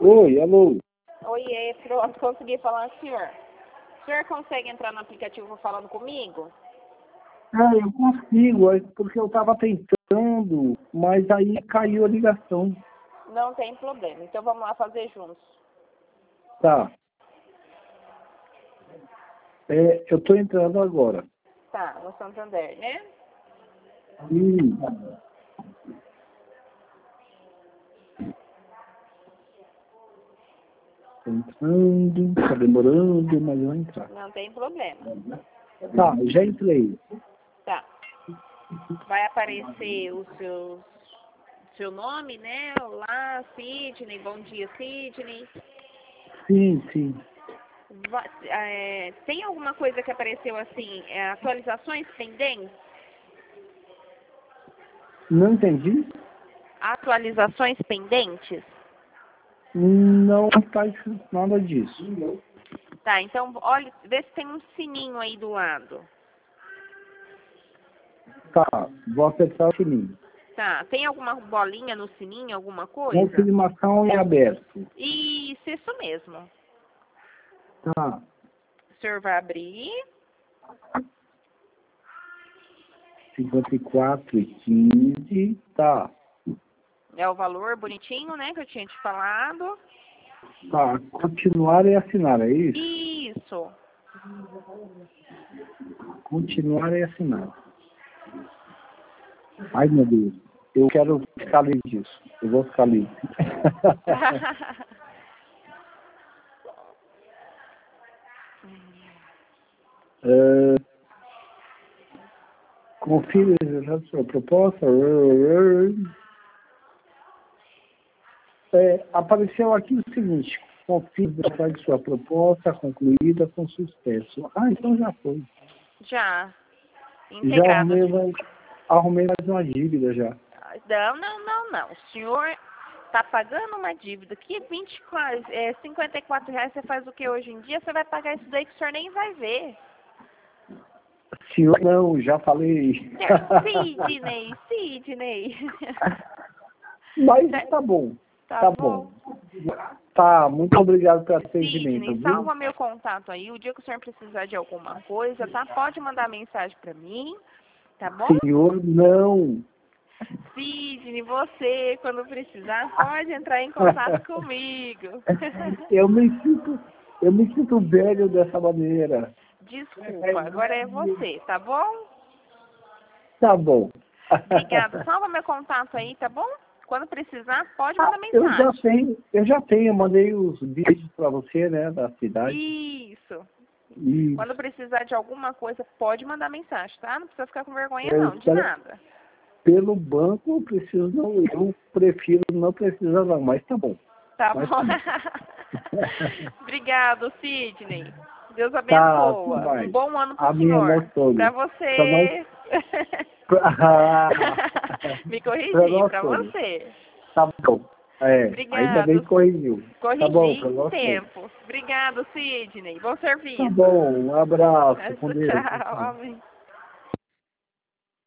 Oi, alô. Oiê, pronto, consegui falar com o senhor. O senhor consegue entrar no aplicativo falando comigo? Ah, eu consigo, porque eu estava tentando, mas aí caiu a ligação. Não tem problema, então vamos lá fazer juntos. Tá. Eu estou entrando agora. Tá, no Santander, né? Tô entrando, tá demorando, mas eu vou entrar. Não tem problema. Tá, já entrei. Tá. Vai aparecer o seu nome, né? Olá, Sidney, bom dia, Sidney. Sim. Tem alguma coisa que apareceu assim, atualizações pendentes? Não entendi? Atualizações pendentes? Não tá escrito nada disso. Tá, então olha, vê se tem um sininho aí do lado. Tá, vou apertar o sininho. Tá, tem alguma bolinha no sininho, alguma coisa? Confirmação em aberto. Isso mesmo. Tá. O senhor vai abrir. 54,15. Tá. É o valor bonitinho, né, que eu tinha te falado. Tá, continuar e assinar, é isso? Isso. Continuar e assinar. Ai, meu Deus. Eu quero ficar livre disso. Eu vou ficar livre. Confira a sua proposta. Apareceu aqui o seguinte. Confira a sua proposta concluída com sucesso. Ah, então já foi. Já. Já Integrado. arrumei mais uma dívida já. Não. O senhor tá pagando uma dívida que 54 reais você faz o que hoje em dia? Você vai pagar isso daí que o senhor nem vai ver. Senhor, não, já falei. Sidney. Mas tá bom. Tá bom. Tá, muito obrigado pelo atendimento. Sidney, salva meu contato aí. O dia que o senhor precisar de alguma coisa, tá? Pode mandar mensagem pra mim, tá bom? Senhor, não. Sidney, você, quando precisar, pode entrar em contato comigo. Eu me sinto velho dessa maneira. Desculpa, agora é você, tá bom? Tá bom. Obrigada. Salva meu contato aí, tá bom? Quando precisar, pode mandar mensagem. Eu já tenho, mandei os vídeos para você, né, da cidade. Isso. E Quando precisar de alguma coisa, pode mandar mensagem, tá? Não precisa ficar com vergonha Eu não, de espero- nada. pelo banco eu prefiro não precisar não, mas tá bom. Tá Mas bom? tá bom. Obrigado, Sidney. Deus Tá, abençoa. tudo bem. Um bom ano pro Amém, senhor. nós todos. Pra Pra você. Me Pra corrigi, nós pra todos. você. Tá bom. Ainda bem Obrigado. que corrigiu. Corrigi Tá bom, pra em nós todos. tempo. Obrigado, Sidney. Bom Tá serviço. bom, um abraço. Com Deus. Tchau. Amém.